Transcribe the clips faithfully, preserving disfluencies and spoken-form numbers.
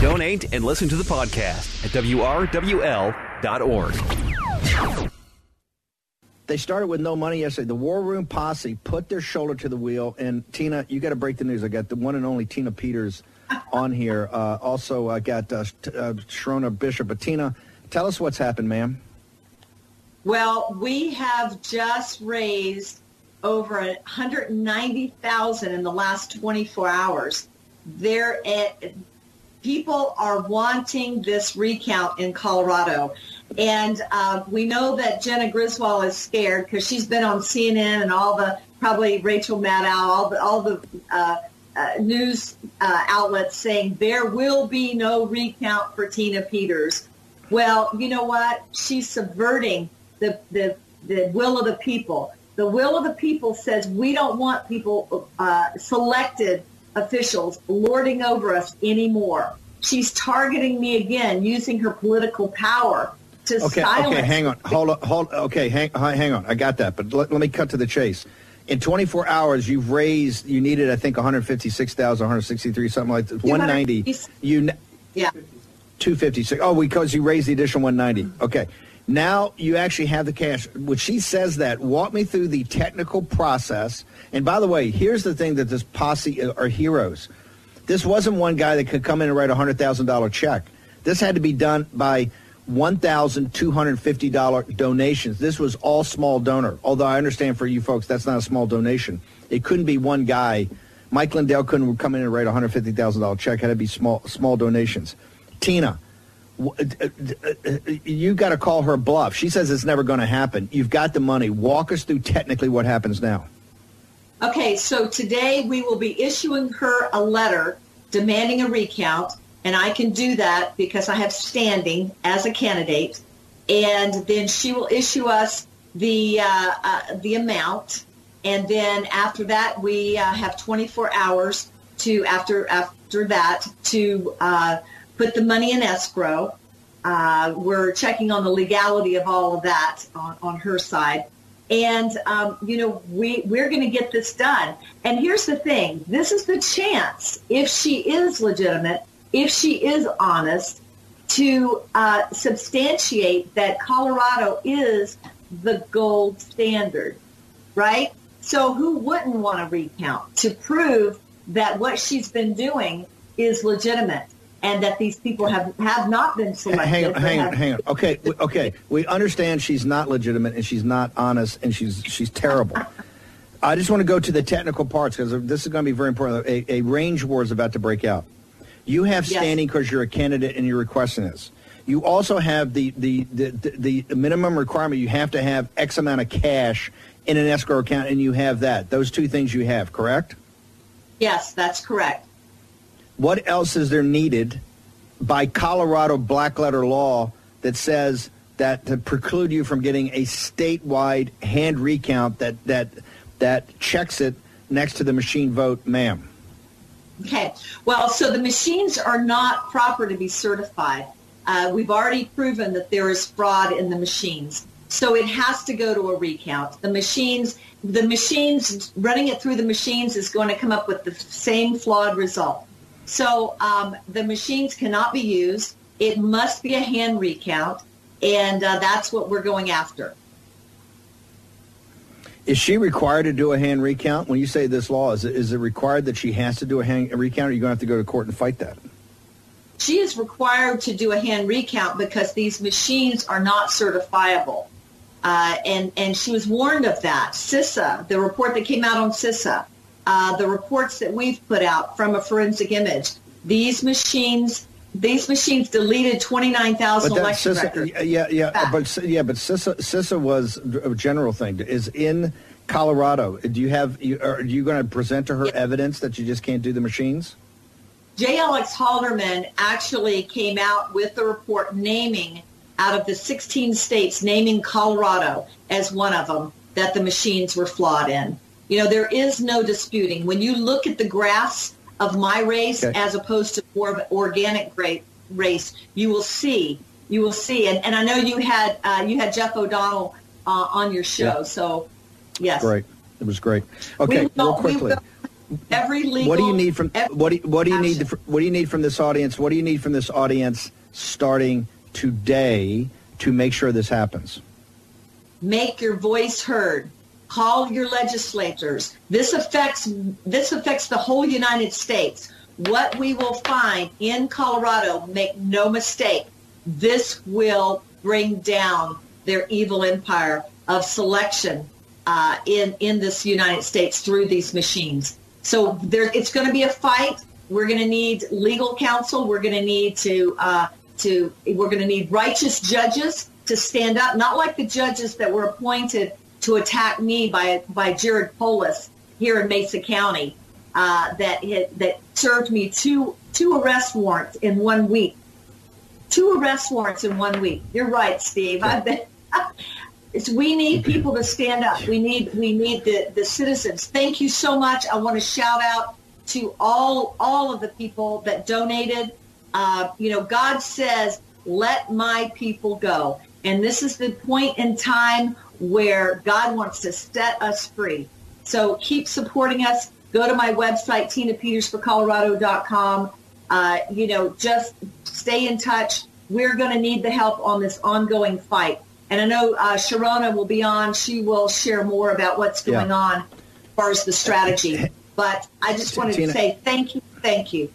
Donate and listen to the podcast at W R W L dot org. They started with no money yesterday. The War Room Posse put their shoulder to the wheel. And, Tina, you got to break the news. I got the one and only Tina Peters on here. Uh, also, I got uh, uh, Sharona Bishop. But, Tina, tell us what's happened, ma'am. Well, we have just raised over one hundred ninety thousand dollars in the last twenty-four hours. There, uh, people are wanting this recount in Colorado. And uh, we know that Jenna Griswold is scared because she's been on C N N and all the, probably Rachel Maddow, all the, all the uh, uh, news uh, outlets saying there will be no recount for Tina Peters. Well, you know what? She's subverting the, the, the will of the people. The will of the people says we don't want people, uh, selected officials, lording over us anymore. She's targeting me again, using her political power to okay, silence. Okay, hang on. Hold on. Hold, okay, hang, hang on. I got that. But let, let me cut to the chase. In twenty-four hours, you've raised, you needed, I think, one hundred fifty-six thousand, one hundred sixty-three, something like that. one ninety. You, yeah. two fifty-six. Oh, because you raised the additional one ninety. Okay. Now you actually have the cash. When she says that, walk me through the technical process. And by the way, here's the thing that this posse are heroes. This wasn't one guy that could come in and write a one hundred thousand dollars check. This had to be done by one thousand two hundred fifty dollars donations. This was all small donor. Although I understand for you folks, that's not a small donation. It couldn't be one guy. Mike Lindell couldn't come in and write a one hundred fifty thousand dollars check. It had to be small, small donations. Tina, you got to call her bluff. She says it's never going to happen. You've got the money. Walk us through technically what happens now. Okay, so today we will be issuing her a letter demanding a recount, and I can do that because I have standing as a candidate. And then she will issue us the uh, uh, the amount, and then after that we uh, have twenty-four hours to after after that to uh, put the money in escrow. Uh, we're checking on the legality of all of that on, on her side. And, um, you know, we, we're going to get this done. And here's the thing. This is the chance, if she is legitimate, if she is honest, to uh, substantiate that Colorado is the gold standard, right? So who wouldn't want to recount to prove that what she's been doing is legitimate and that these people have, have not been selected? Hang on, hang have- on, hang on. Okay, okay. We understand she's not legitimate and she's not honest and she's she's terrible. I just want to go to the technical parts because this is going to be very important. A, a range war is about to break out. You have standing because yes. you're a candidate and you're requesting this. You also have the the, the, the the minimum requirement. You have to have X amount of cash in an escrow account, and you have that. Those two things you have, correct? Yes, that's correct. What else is there needed by Colorado black letter law that says that to preclude you from getting a statewide hand recount that that that checks it next to the machine vote, ma'am? Okay. Well, so the machines are not proper to be certified. Uh, we've already proven that there is fraud in the machines. So it has to go to a recount. The machines, the machines, running it through the machines is going to come up with the same flawed result. So um, the machines cannot be used. It must be a hand recount, and uh, that's what we're going after. Is she required to do a hand recount? When you say this law, is it, is it required that she has to do a hand recount, or are you going to have to go to court and fight that? She is required to do a hand recount because these machines are not certifiable. Uh, and, and she was warned of that. CISA, the report that came out on CISA, uh, the reports that we've put out from a forensic image, these machines, these machines deleted twenty-nine thousand election CISA, records. Yeah, yeah, Back. but yeah, but CISA, CISA was a general thing. Is in Colorado. Do you have? You, are you going to present to her yeah. evidence that you just can't do the machines? J. Alex Halderman actually came out with the report naming, out of the sixteen states, naming Colorado as one of them that the machines were flawed in. You know, there is no disputing. When you look at the graphs of my race okay. as opposed to more of an organic race, you will see, you will see. And, and I know you had uh, you had Jeff O'Donnell uh, on your show, yeah. so yes. Great. It was great. Okay, we will, real quickly. We will, every legal. What do you need from what do you, what do you action. need to, what do you need from this audience? What do you need from this audience starting today to make sure this happens? Make your voice heard. Call your legislators. This affects this affects the whole United States. What we will find in Colorado, make no mistake, this will bring down their evil empire of selection uh, in in this United States through these machines. So there, it's going to be a fight. We're going to need legal counsel. We're going to need to uh, to we're going to need righteous judges to stand up, not like the judges that were appointed to attack me by by Jared Polis here in Mesa County, uh, that hit, that served me two two arrest warrants in one week. Two arrest warrants in one week. You're right, Steve. I've been, it's, we need people to stand up. We need we need the, the citizens. Thank you so much. I want to shout out to all all of the people that donated. Uh, you know, God says, "Let my people go," and this is the point in time where God wants to set us free. So keep supporting us. Go to my website, tina peters for colorado dot com. Uh, you know, just stay in touch. We're going to need the help on this ongoing fight. And I know uh, Sharona will be on. She will share more about what's going yeah. on as far as the strategy. But I just wanted Tina, to say thank you, thank you.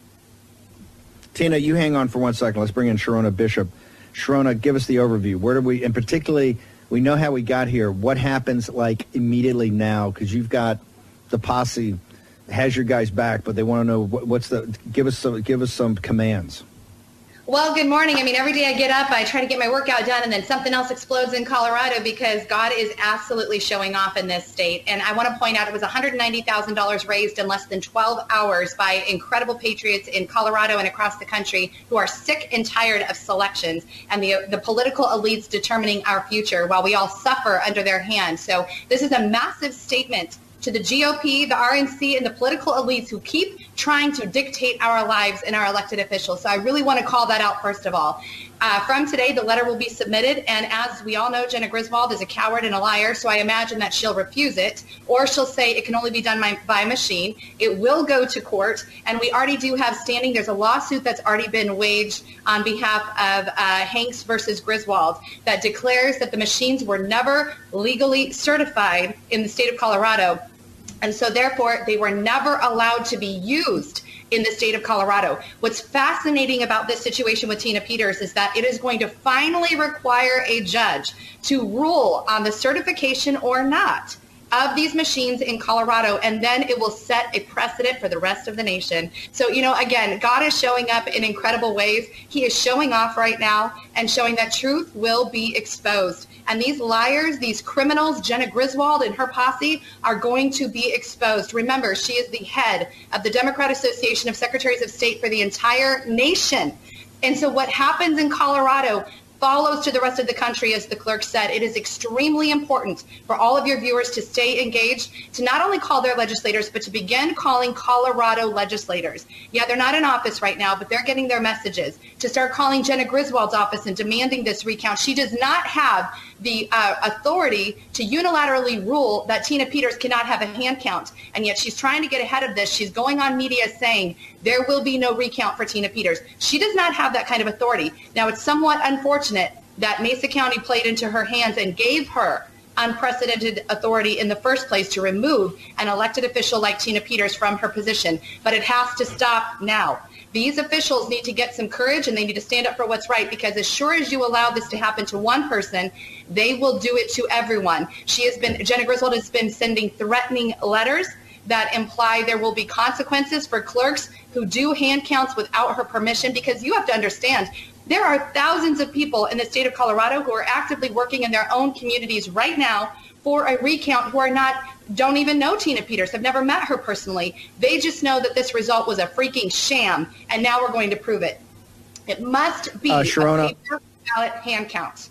Tina, you hang on for one second. Let's bring in Sharona Bishop. Sharona, give us the overview. Where do we, and particularly, we know how we got here. What happens, like, immediately now? Because you've got the posse has your guys back, but they want to know what, what's the. Give us some. Give us some commands. Well, good morning. I mean, every day I get up, I try to get my workout done, and then something else explodes in Colorado because God is absolutely showing off in this state. And I want to point out it was one hundred ninety thousand dollars raised in less than twelve hours by incredible patriots in Colorado and across the country who are sick and tired of selections and the the political elites determining our future while we all suffer under their hand. So this is a massive statement to the G O P, the R N C, and the political elites who keep trying to dictate our lives and our elected officials. So I really want to call that out, first of all. Uh, from today, the letter will be submitted, and as we all know, Jena Griswold is a coward and a liar, so I imagine that she'll refuse it, or she'll say it can only be done by, by machine. It will go to court, and we already do have standing. There's a lawsuit that's already been waged on behalf of uh, Hanks versus Griswold that declares that the machines were never legally certified in the state of Colorado. And so, therefore, they were never allowed to be used in the state of Colorado. What's fascinating about this situation with Tina Peters is that it is going to finally require a judge to rule on the certification or not of these machines in Colorado, and then it will set a precedent for the rest of the nation. So, you know, again, God is showing up in incredible ways. He is showing off right now and showing that truth will be exposed. And these liars, these criminals, Jena Griswold and her posse, are going to be exposed. Remember, she is the head of the Democrat Association of Secretaries of State for the entire nation. And so what happens in Colorado follows to the rest of the country, as the clerk said. It is extremely important for all of your viewers to stay engaged, to not only call their legislators, but to begin calling Colorado legislators. Yeah, they're not in office right now, but they're getting their messages. To start calling Jena Griswold's office and demanding this recount. She does not have the uh, authority to unilaterally rule that Tina Peters cannot have a hand count. And yet she's trying to get ahead of this. She's going on media saying there will be no recount for Tina Peters. She does not have that kind of authority. Now, it's somewhat unfortunate that Mesa County played into her hands and gave her unprecedented authority in the first place to remove an elected official like Tina Peters from her position. But it has to stop now. These officials need to get some courage, and they need to stand up for what's right, because as sure as you allow this to happen to one person, they will do it to everyone. She has been, Jena Griswold has been sending threatening letters that imply there will be consequences for clerks who do hand counts without her permission, because you have to understand, there are thousands of people in the state of Colorado who are actively working in their own communities right now for a recount who are not, don't even know Tina Peters, have never met her personally. They just know that this result was a freaking sham, and now we're going to prove it. It must be uh, Sharona, a paper ballot hand count.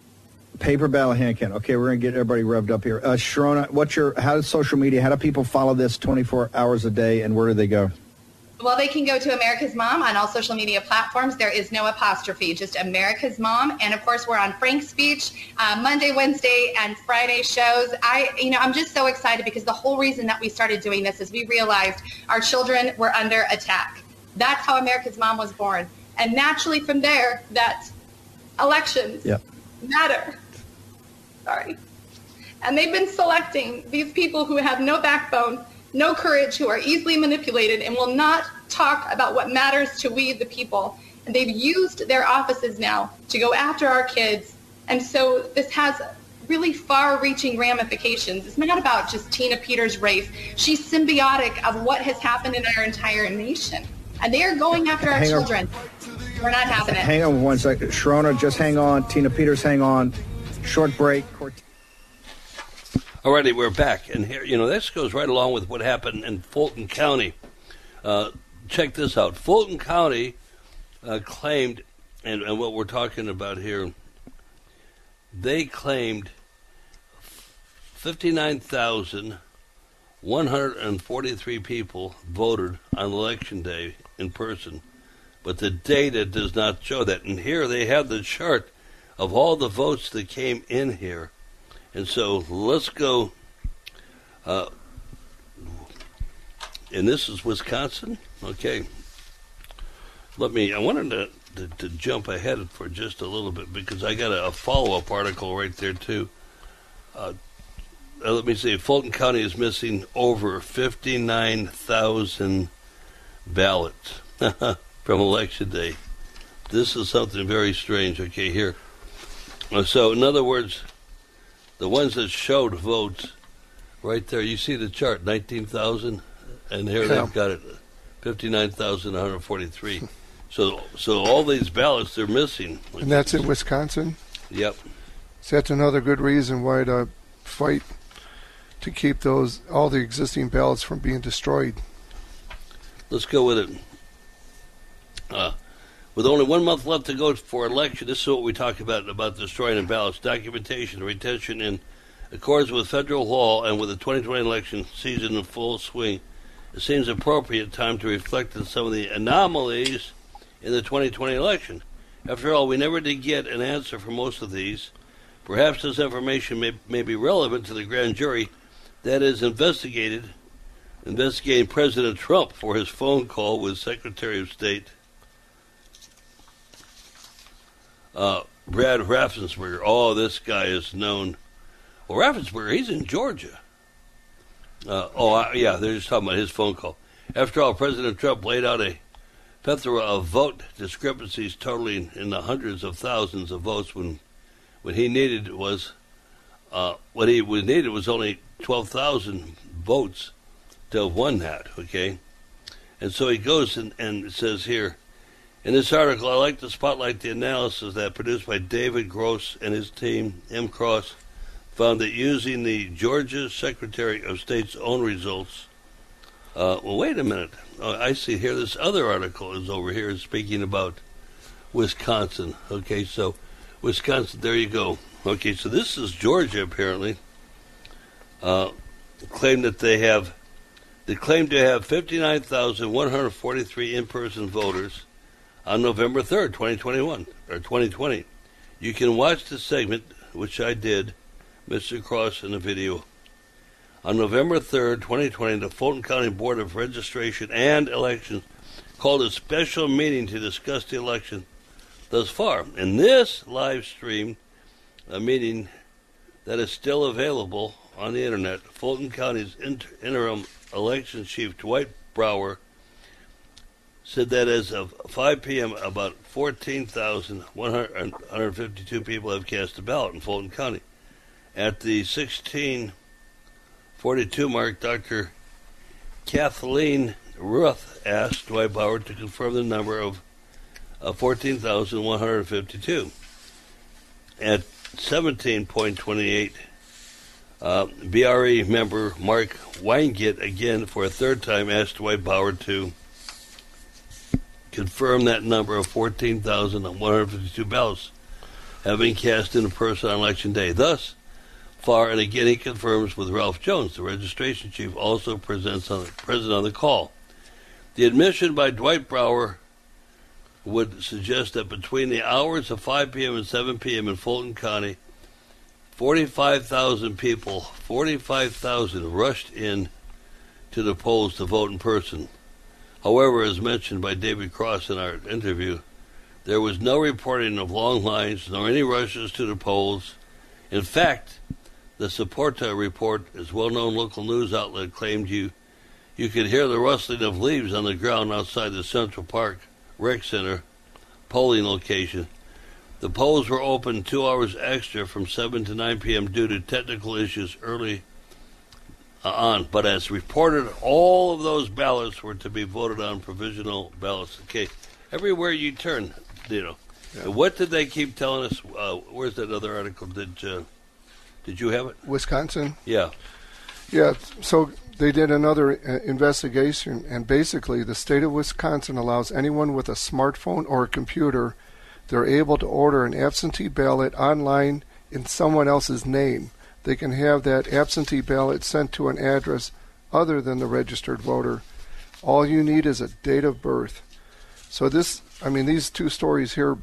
Paper ballot hand count. Okay, we're going to get everybody revved up here. Uh, Sharona, what's your, how does social media, how do people follow this twenty-four hours a day, and where do they go? Well, they can go to America's Mom on all social media platforms. There is no apostrophe, just America's Mom. And, of course, we're on Frank's Speech uh, Monday, Wednesday, and Friday shows. I, you know, I'm just so excited because the whole reason that we started doing this is we realized our children were under attack. That's how America's Mom was born. And naturally from there, that elections yep. matter. Sorry. And they've been selecting these people who have no backbone, no courage, who are easily manipulated and will not talk about what matters to we, the people. And they've used their offices now to go after our kids. And so this has really far-reaching ramifications. It's not about just Tina Peters' race. She's symbiotic of what has happened in our entire nation. And they are going after our hang children. On. We're not having it. Hang on one second. Sharona, just hang on. Tina Peters, hang on. Short break. Alrighty, we're back, and here, you know, this goes right along with what happened in Fulton County. Uh, check this out. Fulton County uh, claimed, and, and what we're talking about here, they claimed fifty-nine thousand one hundred forty-three people voted on Election Day in person, but the data does not show that. And here they have the chart of all the votes that came in here. And so let's go, uh, and this is Wisconsin. Okay. Let me, I wanted to, to, to jump ahead for just a little bit because I got a, a follow-up article right there too. Uh, uh, let me see, Fulton County is missing over fifty-nine thousand ballots from Election Day. This is something very strange. Okay, here. Uh, so in other words, the ones that showed votes, right there, you see the chart, nineteen thousand, and here yeah. they've got it, fifty-nine thousand one hundred forty-three. So so all these ballots, they're missing. And that's in Wisconsin? Yep. So that's another good reason why to fight to keep those all the existing ballots from being destroyed. Let's go with it. Uh, With only one month left to go for election, this is what we talk about, about destroying the ballots. Documentation, retention in accordance with federal law and with the twenty twenty election season in full swing. It seems appropriate time to reflect on some of the anomalies in the twenty twenty election. After all, we never did get an answer for most of these. Perhaps this information may, may be relevant to the grand jury that is investigated, investigating President Trump for his phone call with Secretary of State Uh, Brad Raffensperger. Oh, this guy is known. Well, Raffensperger, he's in Georgia. Uh, oh, I, yeah, they're just talking about his phone call. After all, President Trump laid out a plethora of vote discrepancies totaling in the hundreds of thousands of votes when what he needed was uh, what he was needed was only twelve thousand votes to have won that, okay? And so he goes and, and says here, in this article, I like to spotlight the analysis that produced by David Gross and his team. M. Cross found that using the Georgia Secretary of State's own results. Uh, well, wait a minute. Uh, I see here this other article is over here speaking about Wisconsin. Okay, so Wisconsin, there you go. Okay, so this is Georgia apparently. Uh, claim that they have, they claim to have fifty-nine thousand one hundred forty-three in-person voters on November third, twenty twenty-one, or twenty twenty. You can watch the segment, which I did, Mister Cross, in the video. On November third, twenty twenty, the Fulton County Board of Registration and Elections called a special meeting to discuss the election thus far. In this live stream, a meeting that is still available on the internet, Fulton County's inter- interim election chief, Dwight Brower, said that as of five p.m., about fourteen thousand one hundred fifty-two people have cast a ballot in Fulton County. At the sixteen forty-two mark, Doctor Kathleen Ruth asked Dwight Brower to confirm the number of uh, fourteen thousand one hundred fifty-two. At seventeen twenty-eight, uh, B R E member Mark Weingett, again for a third time, asked Dwight Brower to confirm that number of fourteen thousand one hundred fifty-two ballots have been cast in person on Election Day. Thus far, and again he confirms with Ralph Jones, the registration chief, also presents on the, present on the call. The admission by Dwight Brower would suggest that between the hours of five p.m. and seven p.m. in Fulton County, forty-five thousand people, forty-five thousand rushed in to the polls to vote in person. However, as mentioned by David Cross in our interview, there was no reporting of long lines nor any rushes to the polls. In fact, the Saporta report, as well-known local news outlet, claimed you you could hear the rustling of leaves on the ground outside the Central Park Rec Center polling location. The polls were open two hours extra from seven to nine p.m. due to technical issues early on. But as reported, all of those ballots were to be voted on provisional ballots. Okay, everywhere you turn, you know. Yeah. What did they keep telling us? Uh, where's that other article? Did uh, did you have it? Wisconsin? Yeah. Yeah, so they did another uh, investigation, and basically the state of Wisconsin allows anyone with a smartphone or a computer, they're able to order an absentee ballot online in someone else's name. They can have that absentee ballot sent to an address other than the registered voter. All you need is a date of birth. So this, I mean, these two stories here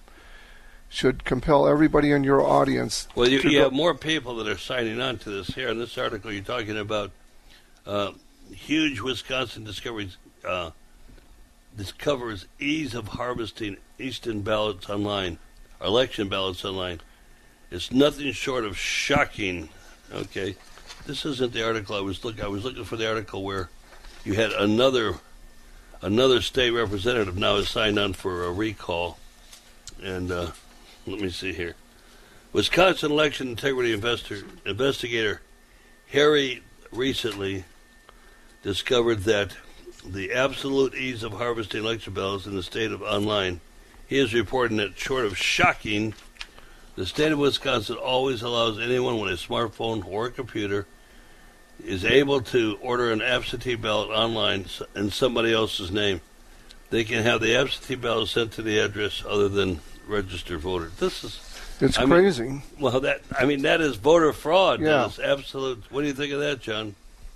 should compel everybody in your audience. Well, you, to you go- have more people that are signing on to this here. In this article, you're talking about uh, huge Wisconsin discoveries. Uh, discovers ease of harvesting Eastern ballots online, election ballots online. It's nothing short of shocking. Okay, this isn't the article I was looking. I was looking for the article where you had another another state representative now has signed on for a recall, and uh, let me see here. Wisconsin election integrity investor, investigator Harry recently discovered that the absolute ease of harvesting election ballots in the state of online. He is reporting that short of shocking, the state of Wisconsin always allows anyone with a smartphone or a computer is able to order an absentee ballot online in somebody else's name. They can have the absentee ballot sent to the address other than registered voter. This is It's I crazy. Mean, well, that I mean that is voter fraud. Yeah. That is absolute. What do you think of that, John?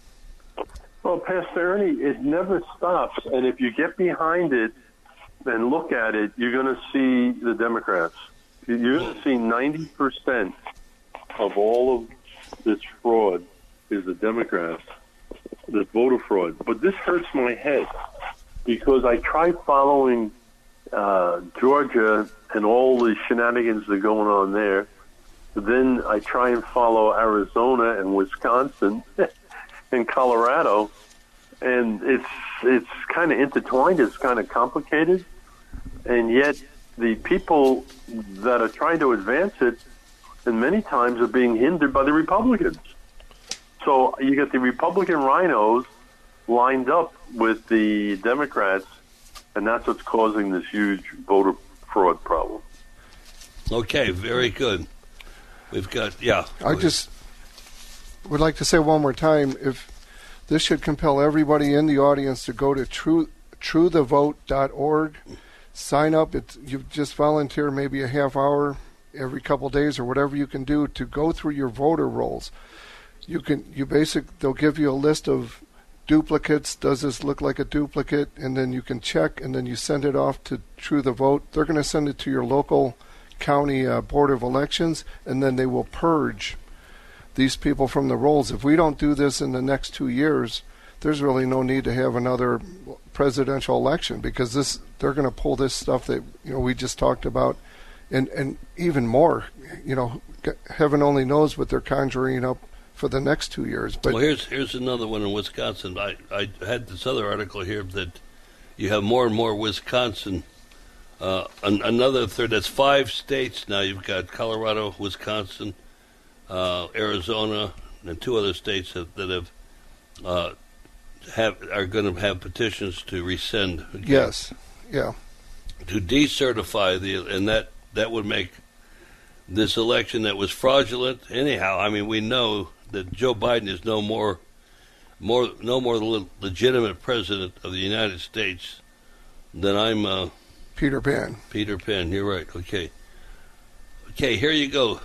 Well, Pastor Ernie, it never stops. And if you get behind it and look at it, you're going to see the Democrats. You're going to see ninety percent of all of this fraud is the Democrats, the voter fraud. But this hurts my head because I tried following uh, Georgia and all the shenanigans that are going on there. Then I try and follow Arizona and Wisconsin and Colorado, and it's it's kind of intertwined. It's kind of complicated, and yet the people that are trying to advance it, and many times are being hindered by the Republicans. So you get the Republican rhinos lined up with the Democrats, and that's what's causing this huge voter fraud problem. Okay, very good. We've got, yeah. I just would like to say one more time, if this should compel everybody in the audience to go to true true the vote dot org, sign up. It's, you just volunteer maybe a half hour every couple of days or whatever you can do to go through your voter rolls. You can you basic they'll give you a list of duplicates. Does this look like a duplicate? And then you can check, and then you send it off to True the Vote. They're going to send it to your local county uh, board of elections, and then they will purge these people from the rolls. If we don't do this in the next two years, there's really no need to have another presidential election, because this they're going to pull this stuff that you know we just talked about, and and even more. You know, heaven only knows what they're conjuring up for the next two years. But well, here's here's another one in Wisconsin. I, I had this other article here that you have more and more Wisconsin. Uh, an, another third. That's five states now. You've got Colorado, Wisconsin, uh, Arizona, and two other states that, that have uh, have are going to have petitions to rescind. Okay? Yes, yeah, to decertify the, and that that would make this election that was fraudulent. Anyhow, I mean, we know that Joe Biden is no more, more no more le- legitimate president of the United States than I'm. Uh, Peter Pan. Peter Pan, you're right. Okay. Okay, here you go.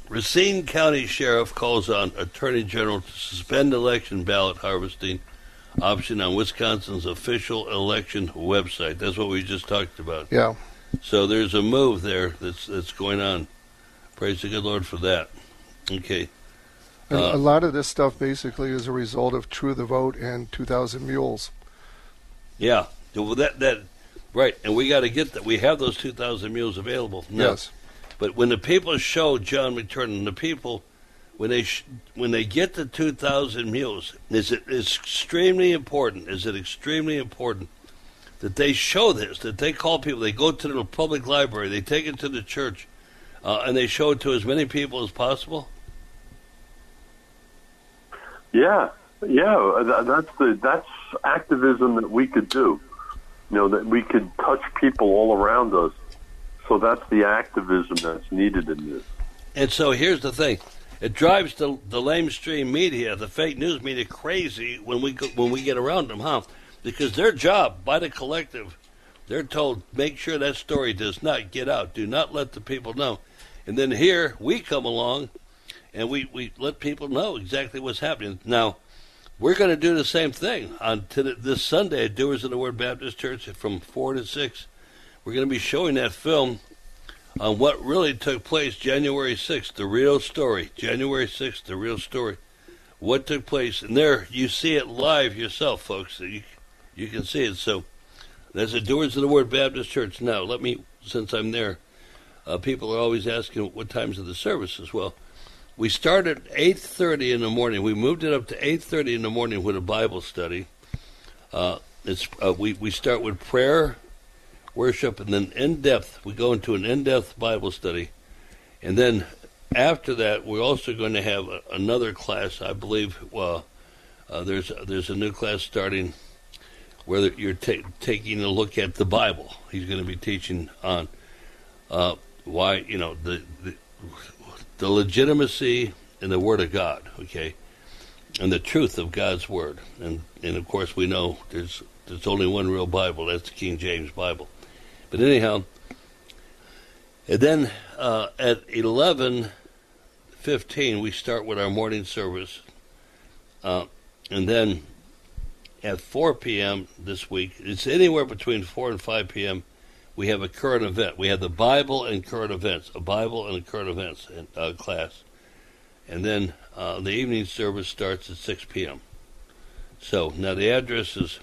Racine County Sheriff calls on Attorney General to suspend election ballot harvesting option on Wisconsin's official election website. That's what we just talked about. Yeah. So there's a move there that's that's going on. Praise the good Lord for that. Okay. And Uh, a lot of this stuff basically is a result of True the Vote and two thousand Mules. Yeah. Well, that that right, and we got to get that. We have those two thousand mules available. Now, Yes. But when the people show John McTurnan, the people, when they sh- when they get the two thousand mules, is it is extremely important? Is it extremely important that they show this? That they call people, they go to the public library, they take it to the church, uh, and they show it to as many people as possible. Yeah, yeah, that, that's the that's activism that we could do. You know, that we could touch people all around us. So that's the activism that's needed in this. And so here's the thing: it drives the the lamestream media, the fake news media, crazy when we go, when we get around them, huh? Because their job by the collective, they're told make sure that story does not get out. Do not let the people know. And then here we come along, and we, we let people know exactly what's happening. Now, we're going to do the same thing on to the, this Sunday at Doers of the Word Baptist Church from four to six. We're going to be showing that film on what really took place January sixth, the real story. January sixth, the real story. What took place. And there, you see it live yourself, folks. So you, you can see it. So that's at Doers of the Word Baptist Church. Now, let me, since I'm there, uh, people are always asking what times are the services. Well, we started at eight thirty in the morning. We moved it up to eight thirty in the morning with a Bible study. Uh, it's uh, we, we start with prayer, worship, and then in-depth. We go into an in-depth Bible study. And then after that, we're also going to have a, another class, I believe. Well, uh, there's, there's a new class starting where you're ta- taking a look at the Bible. He's going to be teaching on uh, why, you know, the, the the legitimacy in the Word of God, okay, and the truth of God's Word. And, and of course, we know there's there's only one real Bible. That's the King James Bible. But anyhow, and then uh, at eleven fifteen, we start with our morning service. Uh, and then at four p.m. this week, it's anywhere between four and five p.m., we have a current event. We have the Bible and current events, a Bible and a current events uh, class. And then uh, the evening service starts at six p.m. So now the address is,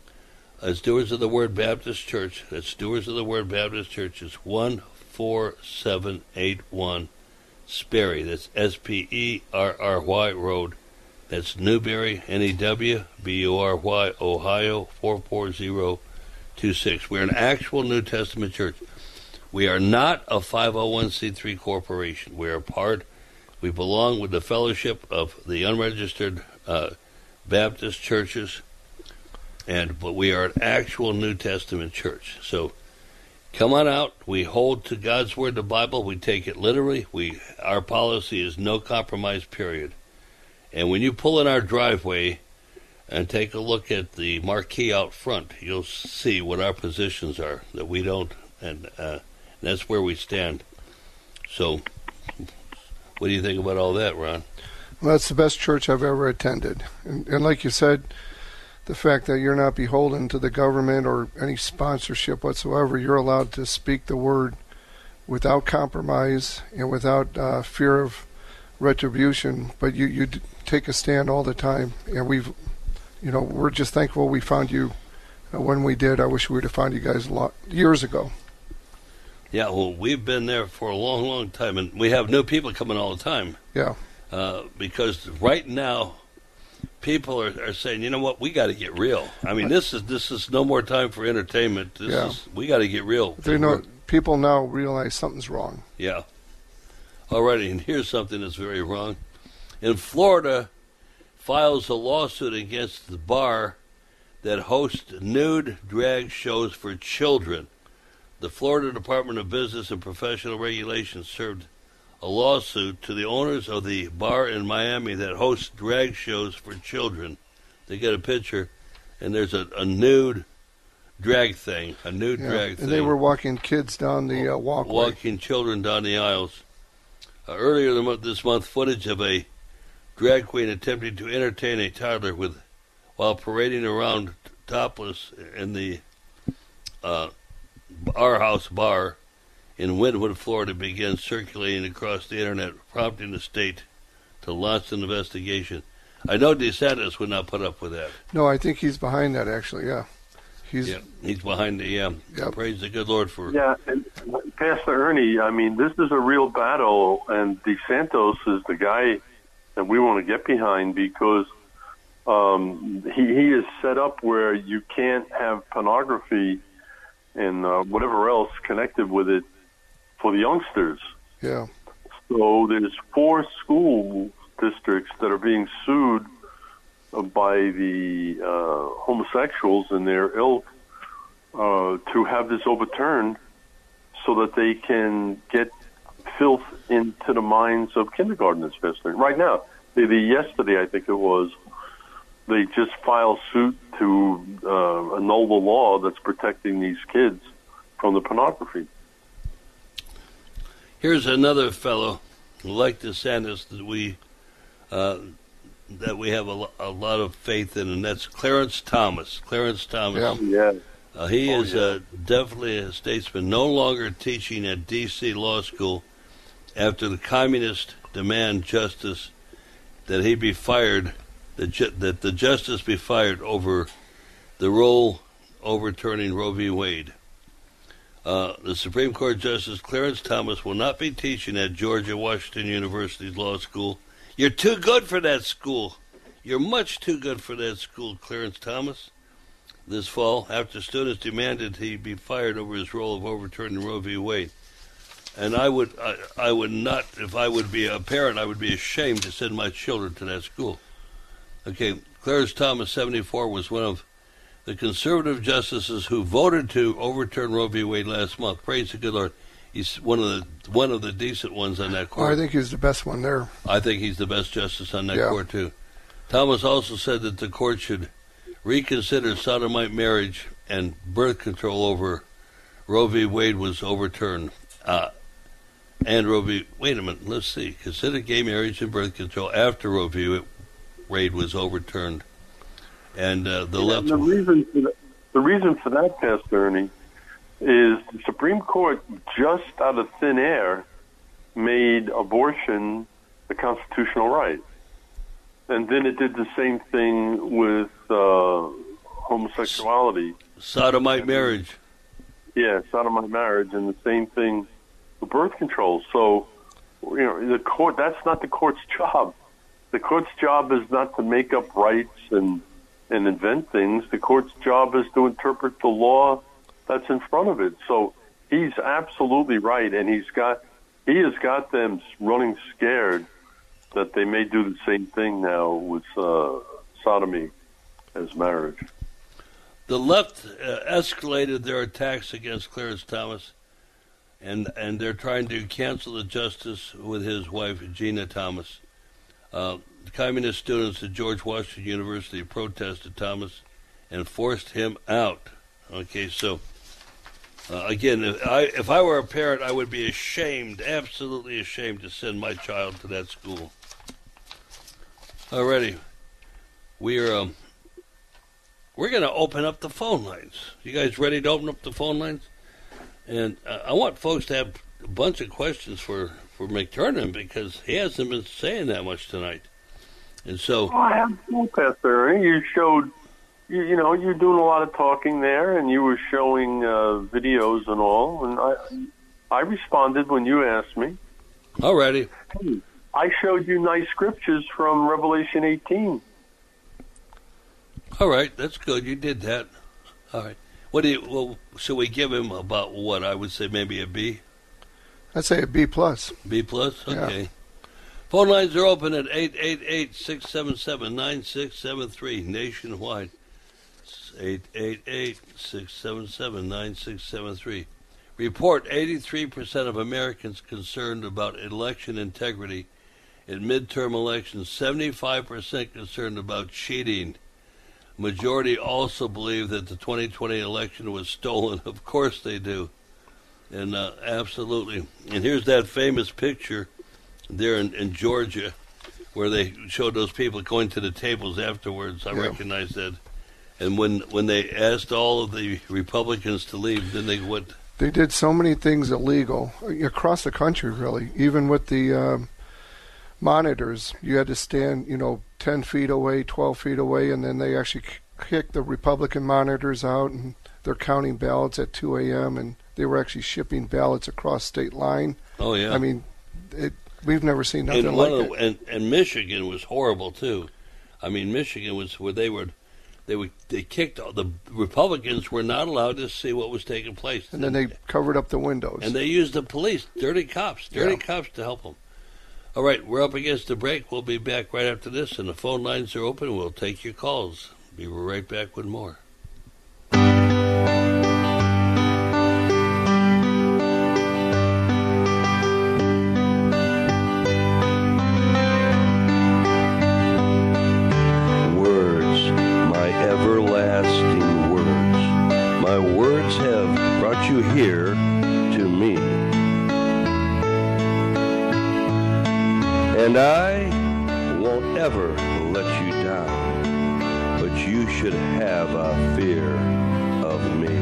is Doers of the Word Baptist Church. That's Doers of the Word Baptist Church. It's one four seven eight one Sperry. That's S P E R R Y Road. That's Newberry, N E W B U R Y, Ohio, four four zero two six. We're an actual New Testament church. We are not a five oh one c three corporation. We are part, we belong with the fellowship of the unregistered uh, Baptist churches, and but we are an actual New Testament church. So come on out. We hold to God's Word, the Bible. We take it literally. We Our policy is no compromise, period. And when you pull in our driveway and take a look at the marquee out front, you'll see what our positions are, that we don't, and uh, that's where we stand. So, what do you think about all that, Ron? Well, that's the best church I've ever attended. And, and like you said, the fact that you're not beholden to the government or any sponsorship whatsoever, you're allowed to speak the word without compromise and without uh, fear of retribution, but you, you take a stand all the time, and we've You know, we're just thankful we found you uh, when we did. I wish we would have found you guys a lot years ago. Yeah, well, we've been there for a long, long time, and we have new people coming all the time. Yeah. Uh, because right now, people are, are saying, you know what, we got to get real. I mean, this is this is no more time for entertainment. This Yeah. is we got to get real. They know people now realize something's wrong. Yeah. Alrighty, and here's something that's very wrong. In Florida, files a lawsuit against the bar that hosts nude drag shows for children. The Florida Department of Business and Professional Regulation served a lawsuit to the owners of the bar in Miami that hosts drag shows for children. They get a picture, and there's a, a nude drag thing, a nude Yeah. drag and thing. they were walking kids down the uh, walkway. Walking children down the aisles. Uh, earlier this month, footage of a drag queen attempting to entertain a toddler with while parading around topless in the uh, Our House bar in Wynwood, Florida, began circulating across the internet, prompting the state to launch an investigation. I know DeSantis would not put up with that. No, I think he's behind that, actually, yeah. He's yeah, he's behind the, yeah. Yep. Praise the good Lord for... Yeah, and Pastor Ernie, I mean, this is a real battle, and DeSantis is the guy that we want to get behind because um, he, he is set up where you can't have pornography and uh, whatever else connected with it for the youngsters. Yeah. So there's four school districts that are being sued by the uh, homosexuals in their ilk uh, to have this overturned so that they can get filth into the minds of kindergartners. Right now, the, the yesterday I think it was, they just filed suit to uh, annul the law that's protecting these kids from the pornography. Here's another fellow like DeSantis that we uh, that we have a, a lot of faith in, and that's Clarence Thomas. Clarence Thomas. Yeah. Uh, he oh, is yeah. uh, definitely a statesman, no longer teaching at D C Law School after the communists demand justice, that he be fired, that, ju- that the justice be fired over the rule overturning Roe v. Wade. Uh, the Supreme Court Justice Clarence Thomas will not be teaching at Georgia Washington University's law school. You're too good for that school. You're much too good for that school, Clarence Thomas. This fall, after students demanded he be fired over his role of overturning Roe v. Wade. And I would, I, I would not, if I would be a parent, I would be ashamed to send my children to that school. Okay, Clarence Thomas, seventy-four, was one of the conservative justices who voted to overturn Roe v. Wade last month. Praise the good Lord. He's one of the one of the decent ones on that court. Oh, I think he's the best one there. I think he's the best justice on that yeah. court, too. Thomas also said that the court should reconsider sodomite marriage and birth control over Roe v. Wade was overturned. Uh, and Roe v. Wait a minute, let's see. Consider gay marriage and birth control after Roe v. Wade was overturned. And uh, the yeah, left... The reason, for that, the reason for that, Pastor Ernie, is the Supreme Court, just out of thin air, made abortion a constitutional right. And then it did the same thing with uh, homosexuality. Sodomite marriage. Yeah, sodomite marriage, and the same thing with birth control. So, you know, the court, that's not the court's job. The court's job is not to make up rights and, and invent things. The court's job is to interpret the law that's in front of it. So he's absolutely right, and he's got he has got them running scared that they may do the same thing now with uh, sodomy as marriage. The left uh, escalated their attacks against Clarence Thomas, and and they're trying to cancel the justice with his wife, Gina Thomas. Uh, the communist students at George Washington University protested Thomas and forced him out. Okay, so uh, again, if I if I were a parent, I would be ashamed, absolutely ashamed, to send my child to that school. Alrighty, we're um, we're going to open up the phone lines. You guys ready to open up the phone lines? And uh, I want folks to have a bunch of questions for, for McTurnan because he hasn't been saying that much tonight. And so, oh, I have no, Pastor Ernie. You showed, you, you know, you're doing a lot of talking there, and you were showing uh, videos and all. And I, I responded when you asked me. Alrighty. Hey, I showed you nice scriptures from Revelation eighteen. All right, that's good. You did that. All right. What do you? Well, should we give him about what I would say maybe a B? I'd say a B plus. B plus. Okay. Yeah. Phone lines are open at eight eight eight, six seven seven, nine six seven three nationwide. eight eight eight, six seven seven, nine six seven three. Report eighty-three percent of Americans concerned about election integrity in midterm elections, seventy-five percent concerned about cheating. Majority also believe that the twenty twenty election was stolen. Of course they do. And uh, absolutely. And here's that famous picture there in, in Georgia where they showed those people going to the tables afterwards. I Yeah. recognize that. And when when they asked all of the Republicans to leave, then they went. They did so many things illegal across the country, really. Even with the um, monitors, you had to stand, you know, ten feet away, twelve feet away, and then they actually kicked the Republican monitors out, and they're counting ballots at two a.m., and they were actually shipping ballots across state line. Oh, yeah. I mean, it, we've never seen nothing and, like one it. of the- and, and Michigan was horrible, too. I mean, Michigan was where they were... They were, they kicked all, the Republicans were not allowed to see what was taking place. And then they covered up the windows. And they used the police, dirty cops, dirty Yeah. cops to help them. All right, we're up against the break. We'll be back right after this, and the phone lines are open. We'll take your calls. Be right back with more. Words, my everlasting words. My words have brought you here to me. And I won't ever let you down, but you should have a fear of me.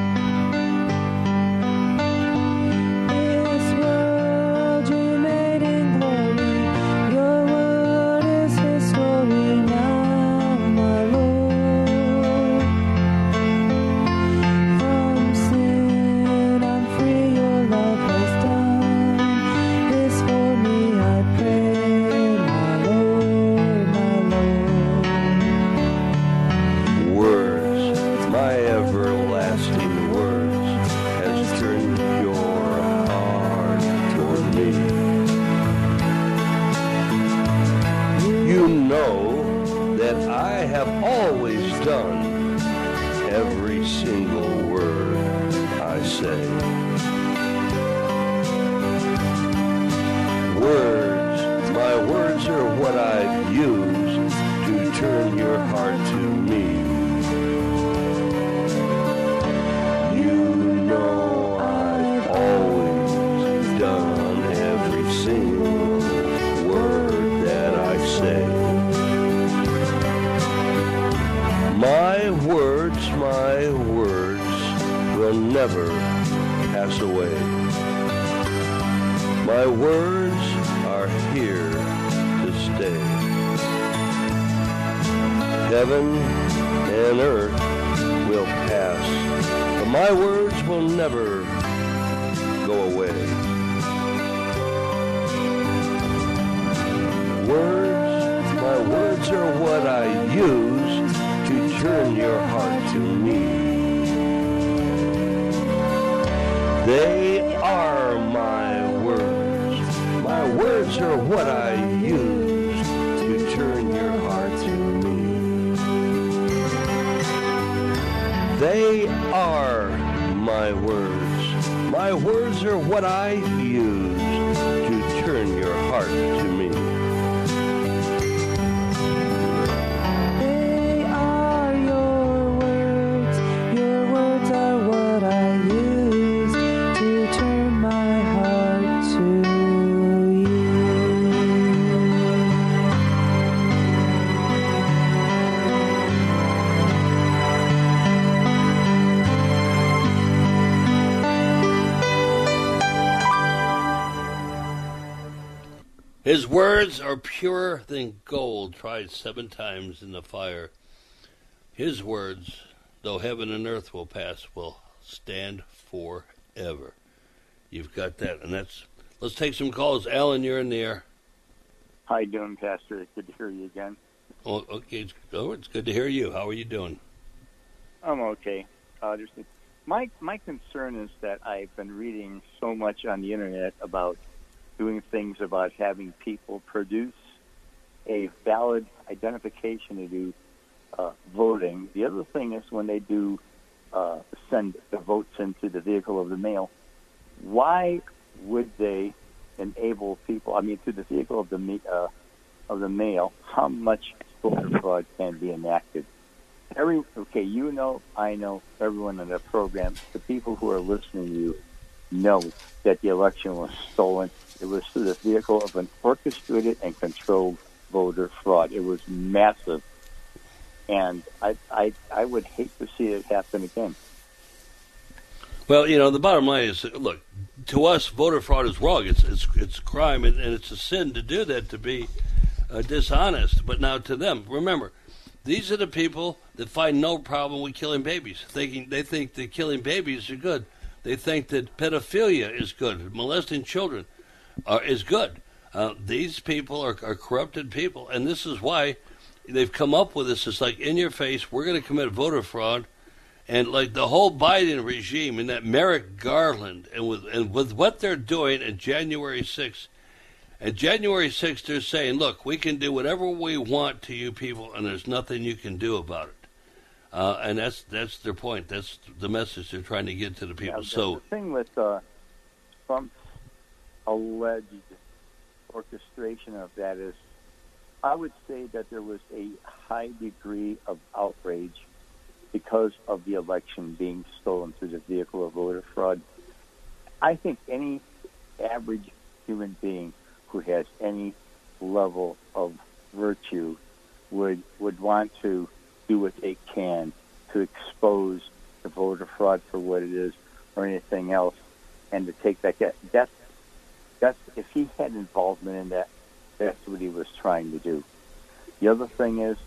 This world you made in glory, your word is history now, my Lord. From sin I'm free, your love has done this for me, I pray, my Lord, my Lord. Words, my everlasting words, has turned your heart toward me. You know that I have always done every single word I say. Words, my words are what I've used to turn your heart to me. You know I've always done every single word that I say. My words, my words will never pass away. My words are here to stay. Heaven and earth will pass, but my words will never go away. Words, my words are what I use to turn your heart to me. They are my words. My words are what I use to turn your heart to me. They are my words. My words are what I use to turn your heart to me. They are your words, your words are what I use to turn my heart to you. His words are purer than gold, tried seven times in the fire. His words, though heaven and earth will pass, will stand forever. You've got that, and that's... Let's take some calls. Alan, you're in the air. How you doing, Pastor? It's good to hear you again. Oh, okay. It's, oh, it's good to hear you. How are you doing? I'm okay. Uh, just, my my concern is that I've been reading so much on the internet about doing things about having people produce a valid identification to do uh, voting. The other thing is when they do uh, send the votes into the vehicle of the mail, why would they enable people? I mean, through the vehicle of the me- uh, of the mail, how much voter fraud can be enacted? Every okay, you know, I know, everyone in the program, the people who are listening to you know that the election was stolen. It was through the vehicle of an orchestrated and controlled voter fraud. It was massive. And I, I, I would hate to see it happen again. Well, you know, the bottom line is, look, to us, voter fraud is wrong. It's it's it's a crime, and, and it's a sin to do that, to be uh, dishonest. But now to them, remember, these are the people that find no problem with killing babies. Thinking they think that killing babies are good. They think that pedophilia is good. Molesting children uh, is good. Uh, these people are, are corrupted people, and this is why they've come up with this. It's like, in your face, we're going to commit voter fraud. And like the whole Biden regime and that Merrick Garland, and with and with what they're doing at January sixth, at January sixth they're saying, look, we can do whatever we want to you people, and there's nothing you can do about it. Uh, and that's that's their point. That's the message they're trying to get to the people. Yeah, so the thing with uh, Trump's alleged orchestration of that is, I would say that there was a high degree of outrage because of the election being stolen through the vehicle of voter fraud. I think any average human being who has any level of virtue would would want to do what they can to expose the voter fraud for what it is or anything else, and to take that. That's, that's, if he had involvement in that, that's what he was trying to do. The other thing is,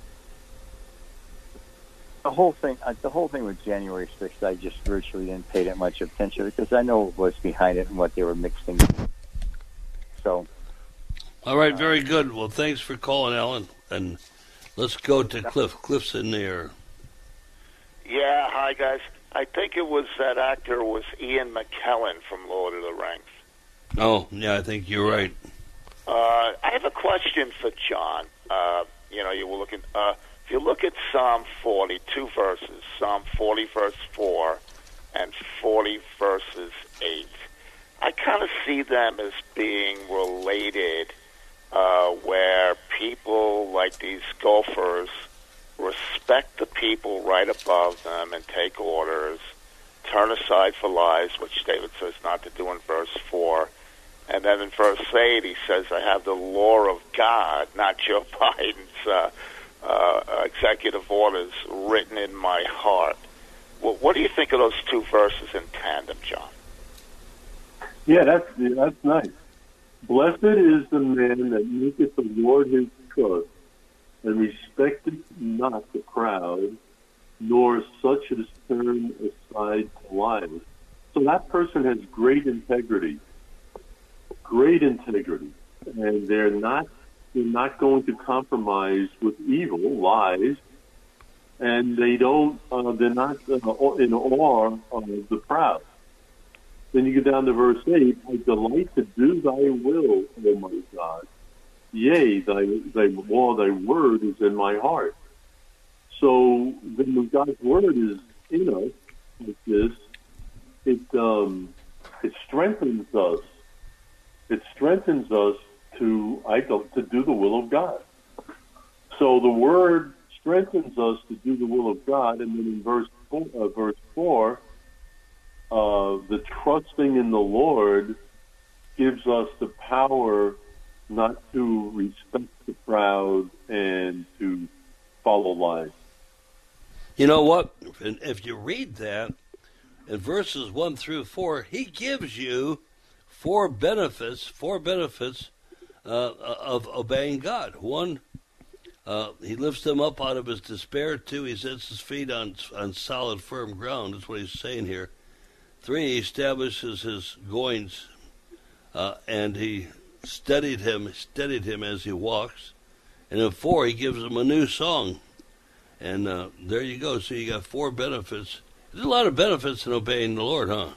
The whole thing, uh, the whole thing with January sixth, I just virtually didn't pay that much attention because I know what was behind it and what they were mixing. So, all right, very good. Well, thanks for calling, Alan, and let's go to Cliff. Cliff's in there. Yeah, hi guys. I think it was that actor was Ian McKellen from Lord of the Rings. Oh, yeah, I think you're right. Uh, I have a question for John. Uh, you know, you were looking. Uh, If you look at Psalm forty, two verses, Psalm forty, verse four, and forty, verses eight, I kind of see them as being related, uh, where people like these golfers respect the people right above them and take orders, turn aside for lies, which David says not to do in verse four. And then in verse eight, he says, I have the law of God, not Joe Biden's uh, uh, executive orders, written in my heart. Well, what do you think of those two verses in tandem, John? Yeah, that's that's nice. Blessed is the man that maketh the Lord his trust, and respecteth not the proud, nor such as turn aside to lies. So that person has great integrity, great integrity, and they're not they're not going to compromise with evil, lies, and they don't uh, they're not uh, in awe of the proud. Then you get down to verse eight, I delight to do thy will, O my God. Yea, thy, thy law, thy word is in my heart. So then when God's word is in us like this, it, um, it strengthens us. It strengthens us to, I go, to do the will of God. So the word strengthens us to do the will of God. And then in verse four, uh, verse four, Uh, the trusting in the Lord gives us the power not to respect the proud and to follow lies. You know what? If you read that in verses one through four, he gives you four benefits, four benefits uh, of obeying God. One, uh, he lifts him up out of his despair. Two, he sets his feet on on solid, firm ground. That's what he's saying here. Three, he establishes his goings, uh, and he steadied him, steadied him as he walks. And then four, he gives him a new song. And uh, there you go. So you got four benefits. There's a lot of benefits in obeying the Lord, huh?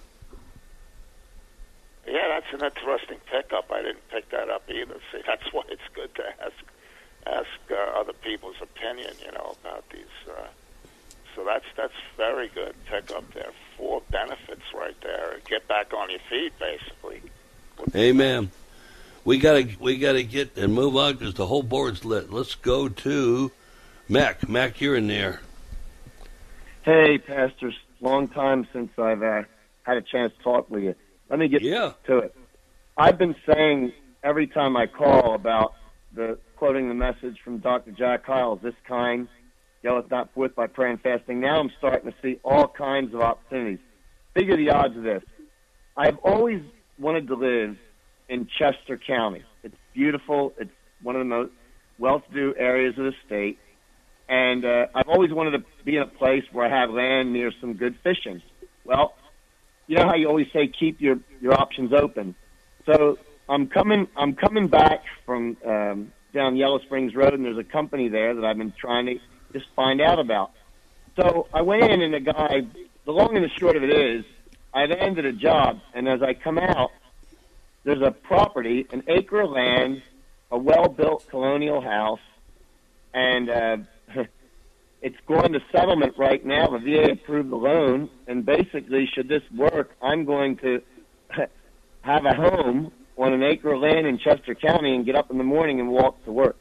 Yeah, that's an interesting pickup. I didn't pick that up either. See, that's why it's good to ask ask uh, other people's opinion, you know, about these. Uh, so that's that's very good pickup there. Four benefits right there. Get back on your feet, basically. Amen. We gotta we gotta get and move on because the whole board's lit. Let's go to Mac. Mac, you're in there. Hey, pastors. Long time since I've uh, had a chance to talk with you. Let me get yeah. to it. I've been saying every time I call about the quoting the message from Doctor Jack Hyles, this kind goeth not forth by prayer and fasting. Now I'm starting to see all kinds of opportunities. Figure the odds of this. I've always wanted to live in Chester County. It's beautiful. It's one of the most well-to-do areas of the state. And uh, I've always wanted to be in a place where I have land near some good fishing. Well, you know how you always say keep your, your options open. So I'm coming I'm coming back from um, down Yellow Springs Road, and there's a company there that I've been trying to just find out about. So I went in, and the guy, the long and the short of it is, I landed a job, and as I come out, there's a property, an acre of land, a well-built colonial house, and uh, it's going to settlement right now. The V A approved the loan, and basically, should this work, I'm going to have a home on an acre of land in Chester County and get up in the morning and walk to work.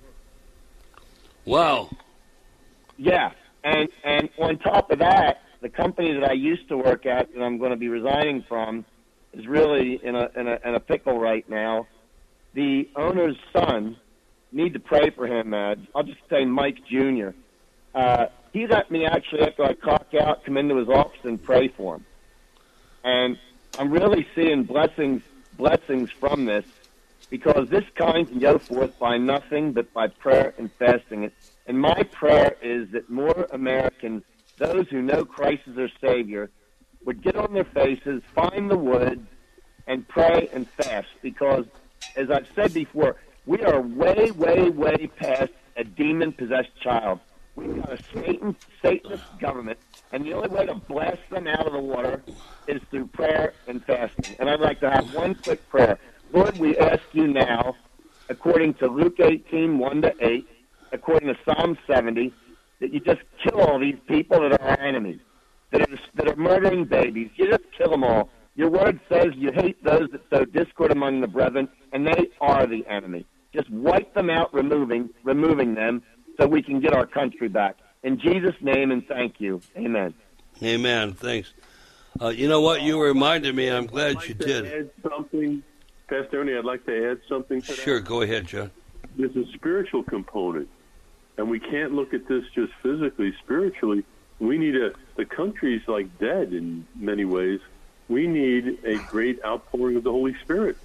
Wow. Yeah, and and on top of that, the company that I used to work at that I'm going to be resigning from is really in a in a, in a pickle right now. The owner's son, need to pray for him, man. I'll just say Mike Junior Uh, he let me actually, after I clock out, come into his office and pray for him. And I'm really seeing blessings blessings from this, because this kind can go forth by nothing but by prayer and fasting. And my prayer is that more Americans, those who know Christ as their Savior, would get on their faces, find the woods, and pray and fast. Because, as I've said before, we are way, way, way past a demon-possessed child. We've got a Satan, Satanist government, and the only way to blast them out of the water is through prayer and fasting. And I'd like to have one quick prayer. Lord, we ask you now, according to Luke eighteen, one to eight, according to Psalm seventy, that you just kill all these people that are our enemies, that are, that are murdering babies. You just kill them all. Your word says you hate those that sow discord among the brethren, and they are the enemy. Just wipe them out, removing removing them, so we can get our country back. In Jesus' name, and thank you. Amen. Amen. Thanks. Uh, you know what? You reminded me. I'm glad like you to did. Add something, Pastor Ernie, I'd like to add something to that. Sure, go ahead, John. There's a spiritual component, and we can't look at this just physically. Spiritually, we need a. The country's like dead in many ways. We need a great outpouring of the Holy Spirit.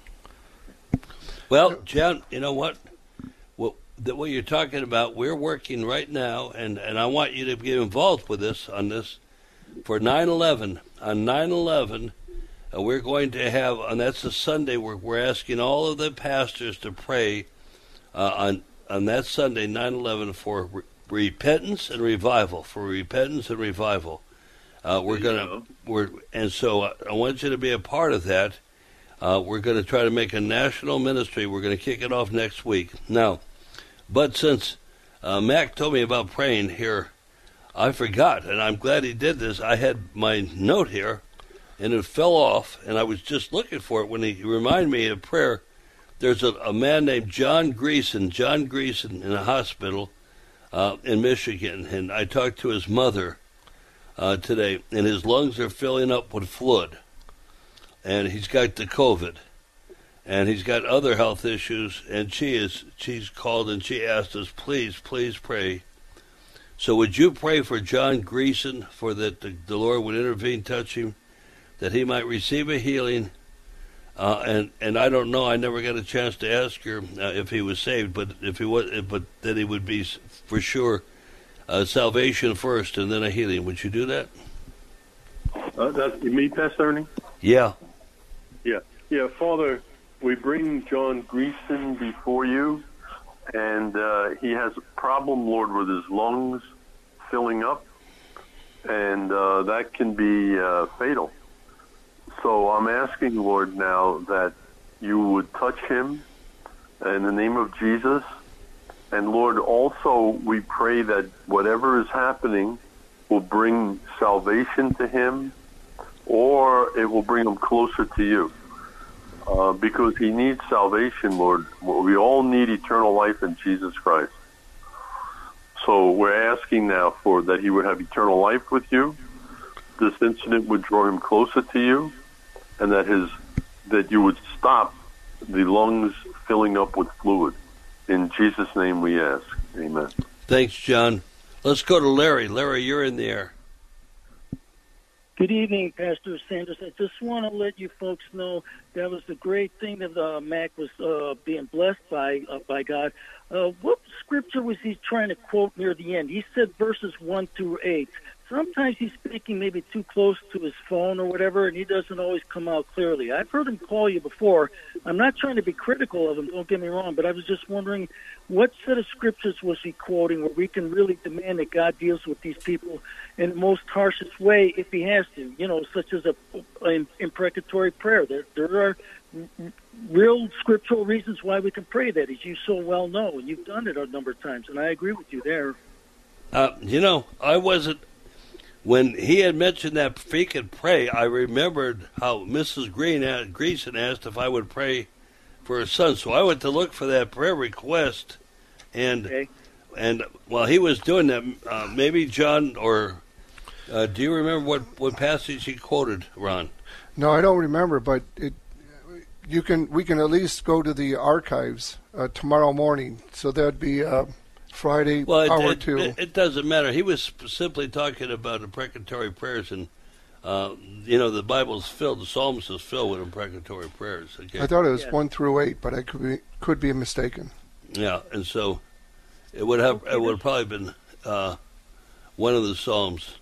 Well, John, you know what? What, the, what you're talking about, we're working right now, and, and I want you to get involved with this on this for nine eleven. On nine eleven, uh, we're going to have, and that's a Sunday, we're, we're asking all of the pastors to pray uh, on on that Sunday, nine eleven, for re- repentance and revival, for repentance and revival. Uh, we're gonna, we're, and so I, I want you to be a part of that. Uh, we're going to try to make a national ministry. We're going to kick it off next week. Now, but since uh, Mac told me about praying here, I forgot, and I'm glad he did this. I had my note here, and it fell off, and I was just looking for it when he reminded me of prayer. There's a, a man named John Greason, John Greason in a hospital uh, in Michigan, and I talked to his mother uh, today, and his lungs are filling up with fluid. And he's got the COVID, and he's got other health issues, and she is she's called and she asked us, please, please pray. So would you pray for John Greason, for that the, the Lord would intervene, touch him, that he might receive a healing? Uh, and and I don't know, I never got a chance to ask her uh, if he was saved, but if he was, but that he would be for sure uh, salvation first and then a healing. Would you do that? Uh, that's me, Pastor Ernie? Yeah. Yeah, yeah, Father, we bring John Greason before you, and uh, he has a problem, Lord, with his lungs filling up, and uh, that can be uh, fatal. So I'm asking, Lord, now that you would touch him in the name of Jesus, and Lord, also we pray that whatever is happening will bring salvation to him, or it will bring him closer to you, uh, because he needs salvation, Lord. We all need eternal life in Jesus Christ. So we're asking now for that he would have eternal life with you. This incident would draw him closer to you, and that his that you would stop the lungs filling up with fluid. In Jesus' name we ask. Amen. Thanks, John. Let's go to Larry. Larry, you're in the air. Good evening, Pastor Sanders. I just want to let you folks know that was the great thing that uh, Mac was uh, being blessed by uh, by God. Uh, what scripture was he trying to quote near the end? He said verses one through eight. Sometimes he's speaking maybe too close to his phone or whatever, and he doesn't always come out clearly. I've heard him call you before. I'm not trying to be critical of him, don't get me wrong, but I was just wondering what set of scriptures was he quoting where we can really demand that God deals with these people in the most harshest way if he has to, you know, such as a, an imprecatory prayer. There, there are real scriptural reasons why we can pray that, as you so well know, and you've done it a number of times, and I agree with you there. Uh, you know, I wasn't, when he had mentioned that he could pray, I remembered how Missus Green at Greason asked if I would pray for her son. So I went to look for that prayer request, and okay. and while he was doing that, uh, maybe John or uh, do you remember what, what passage he quoted, Ron? No, I don't remember, but it you can we can at least go to the archives uh, tomorrow morning. So that'd be uh, Friday, well, it, hour it, two. It, it doesn't matter. He was simply talking about imprecatory prayers, and uh, you know the Bible's filled, the Psalms is filled with imprecatory prayers. Okay? I thought it was yeah. one through eight, but I could be could be mistaken. Yeah, and so it would have it would have probably been uh, one of the Psalms.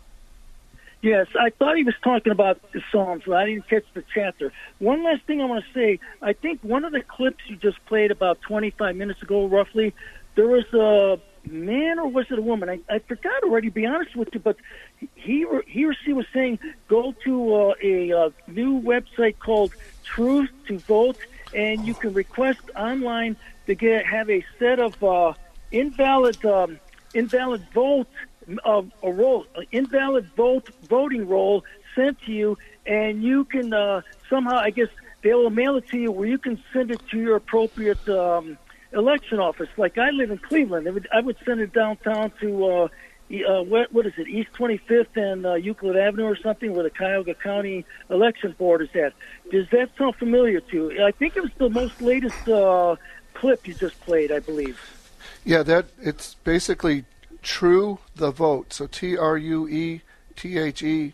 Yes, I thought he was talking about the Psalms, but I didn't catch the chapter. One last thing I want to say, I think one of the clips you just played about twenty-five minutes ago, roughly, there was a man or was it a woman? I, I forgot already, to be honest with you, but he or, he or she was saying go to uh, a uh, new website called Truth to Vote, and you can request online to get have a set of uh, invalid um, invalid vote uh, a roll, uh, invalid vote voting roll sent to you, and you can uh, somehow, I guess, they will mail it to you where you can send it to your appropriate um, election office. Like I live in Cleveland, I would, I would send it downtown to uh, uh, what, what is it, East twenty-fifth and uh, Euclid Avenue or something, where the Cuyahoga County Election Board is at. Does that sound familiar to you? I think it was the most latest uh, clip you just played, I believe. Yeah, that it's basically True the Vote. So T R U E T H E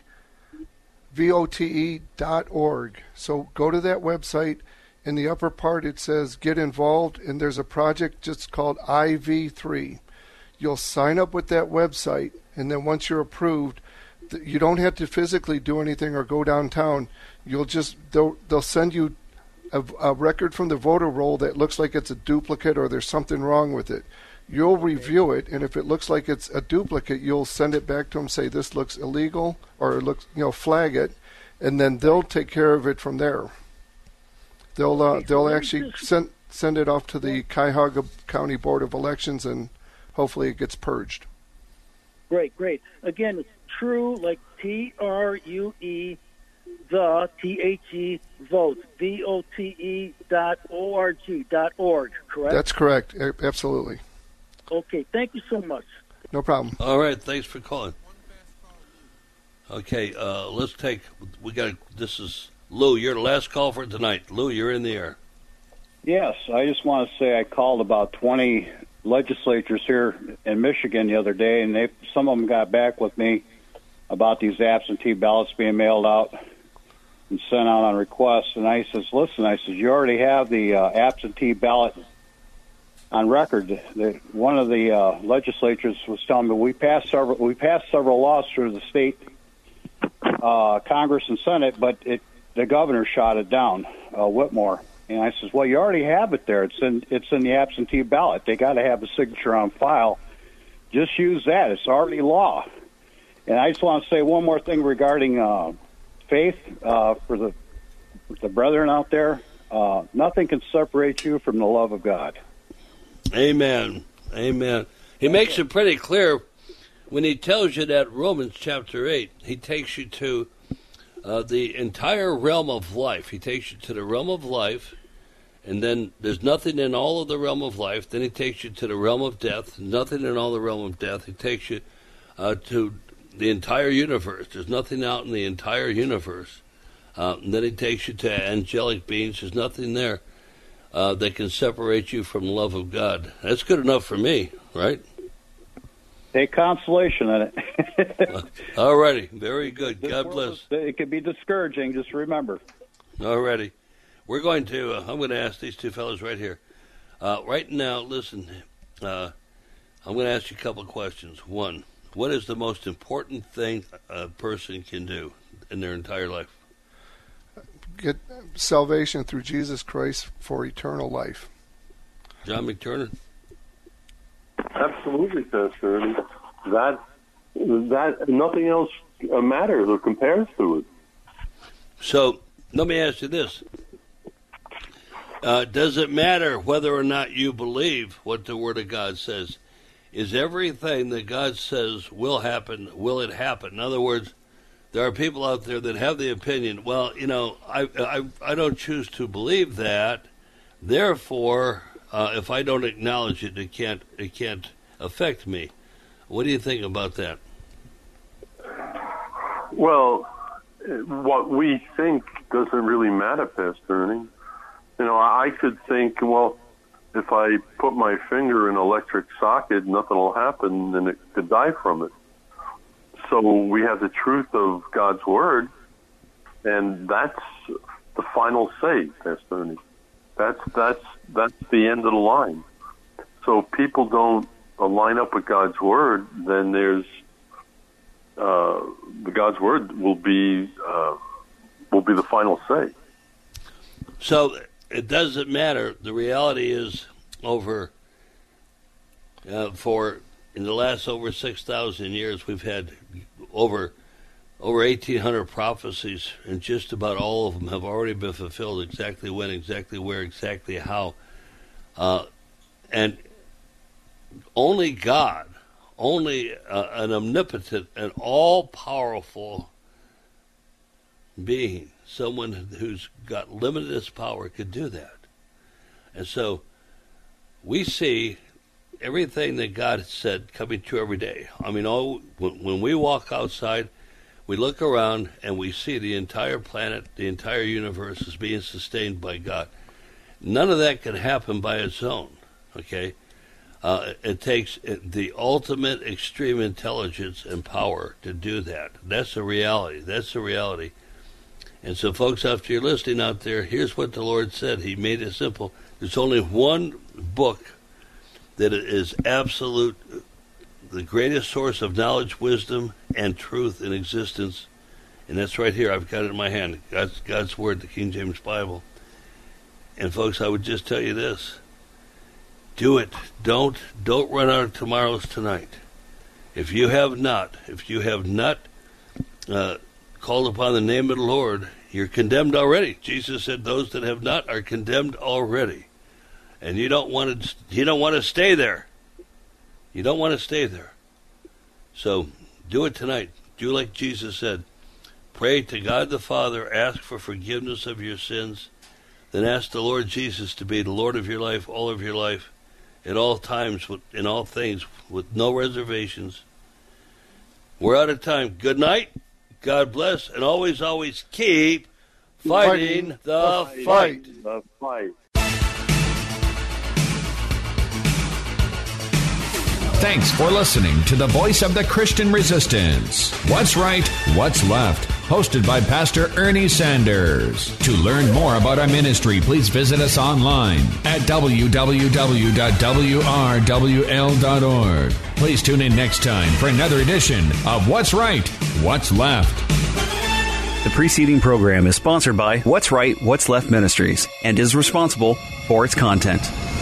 V O T E dot org. So go to that website. In the upper part, it says Get Involved, and there's a project just called I V three. You'll sign up with that website, and then once you're approved, you don't have to physically do anything or go downtown. You'll just they'll, they'll send you a, a record from the voter roll that looks like it's a duplicate or there's something wrong with it. You'll review it, and if it looks like it's a duplicate, you'll send it back to them, say this looks illegal, or it looks, you know, flag it, and then they'll take care of it from there. They'll uh, they'll actually send send it off to the Cuyahoga County Board of Elections, and hopefully it gets purged. Great, great. Again, it's True, like T R U E, the T H E vote, V O T E dot O R G dot org. Correct. That's correct. Absolutely. Okay. Thank you so much. No problem. All right. Thanks for calling. Okay. Uh, let's take. We got. This is. Lou, you're the last call for tonight. Lou, you're in the air. Yes, I just want to say I called about twenty legislatures here in Michigan the other day, and they some of them got back with me about these absentee ballots being mailed out and sent out on request. And I says, listen, I says, you already have the uh, absentee ballot on record. The, one of the uh, legislatures was telling me we passed several we passed several laws through the state uh, Congress and Senate, but it the governor shot it down, uh, Whitmore. And I says, well, you already have it there. It's in it's in the absentee ballot. They got to have a signature on file. Just use that. It's already law. And I just want to say one more thing regarding uh, faith uh, for the the brethren out there. Uh, nothing can separate you from the love of God. Amen. Amen. He makes it pretty clear when he tells you that Romans chapter eight. He takes you to Uh, the entire realm of life. He takes you to the realm of life, and then there's nothing in all of the realm of life. Then he takes you to the realm of death, nothing in all the realm of death. He takes you uh, to the entire universe. There's nothing out in the entire universe. Uh, and then he takes you to angelic beings. There's nothing there. uh, that can separate you from the love of God. That's good enough for me, right? Take consolation in it. All righty. Very good. God bless. It could be discouraging, just remember. All righty. We're going to, uh, I'm going to ask these two fellows right here. Uh, right now, listen, uh, I'm going to ask you a couple of questions. One, what is the most important thing a person can do in their entire life? Get salvation through Jesus Christ for eternal life. John McTurnan? Absolutely, Pastor. I mean, that, that, nothing else matters or compares to it. So, let me ask you this. Uh, does it matter whether or not you believe what the Word of God says? Is everything that God says will happen, will it happen? In other words, there are people out there that have the opinion, well, you know, I I, I don't choose to believe that, therefore, uh, if I don't acknowledge it, it can't it can't affect me. What do you think about that? Well, what we think doesn't really matter, Pastor Ernie. You know, I could think, well, if I put my finger in an electric socket, nothing will happen, and it could die from it. So we have the truth of God's Word, and that's the final say, Pastor Ernie. That's, that's, that's the end of the line. So if people don't line up with God's Word, then there's, uh, the God's Word will be, uh, will be the final say. So it doesn't matter. The reality is over uh, for in the last over six thousand years, we've had over over eighteen hundred prophecies, and just about all of them have already been fulfilled. Exactly when, exactly where, exactly how, uh, and only God, only uh, an omnipotent and all-powerful being, someone who's got limitless power, could do that. And so we see everything that God has said coming true every day. I mean, all, when, when we walk outside, we look around and we see the entire planet, the entire universe is being sustained by God. None of that can happen by its own, okay? Uh, it, it takes the ultimate extreme intelligence and power to do that. That's a reality. That's a reality. And so, folks, after you're listening out there, here's what the Lord said. He made it simple. There's only one book that is absolute, the greatest source of knowledge, wisdom, and truth in existence, and that's right here. I've got it in my hand. God's, God's Word, the King James Bible. And, folks, I would just tell you this. Do it. Don't, don't run out of tomorrow's tonight. If you have not, if you have not uh, called upon the name of the Lord, you're condemned already. Jesus said those that have not are condemned already. And you don't want to you don't want to stay there. You don't want to stay there. So do it tonight. Do like Jesus said. Pray to God the Father, ask for forgiveness of your sins, then ask the Lord Jesus to be the Lord of your life, all of your life, at all times, in all things, with no reservations. We're out of time. Good night. God bless, and always, always keep fighting, fighting the, the fight. fight. The fight. Thanks for listening to the Voice of the Christian Resistance. What's Right, What's Left? Hosted by Pastor Ernie Sanders. To learn more about our ministry, please visit us online at w w w dot w r w l dot org. Please tune in next time for another edition of What's Right, What's Left. The preceding program is sponsored by What's Right, What's Left Ministries and is responsible for its content.